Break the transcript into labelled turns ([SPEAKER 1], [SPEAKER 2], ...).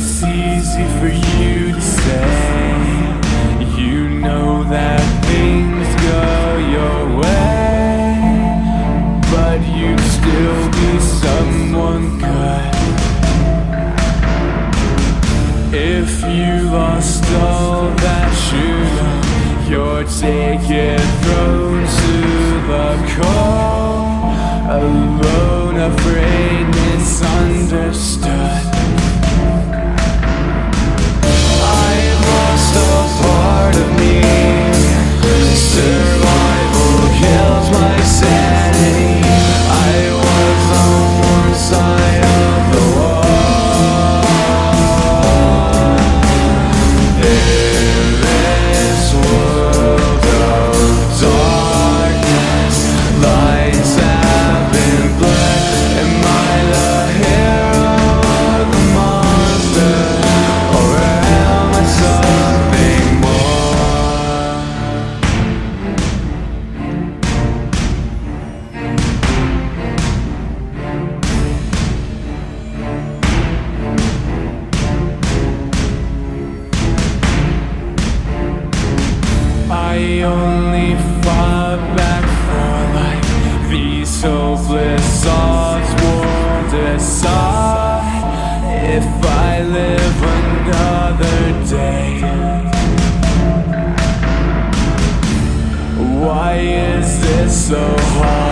[SPEAKER 1] It's easy for you to say. You know that things go your way, but you'd still be someone good if you lost all that you know. Your ticket thrown to the cold, alone, afraid, misunderstood. I've lost a part of me. Survival kills my sanity. I was on one side of the wall. In this world of darkness, lights have been bled. Am I the hero or the monster? Or am I something more? I only fought back for life. These hopeless odds won't decide if I live another day. Why is this so hard?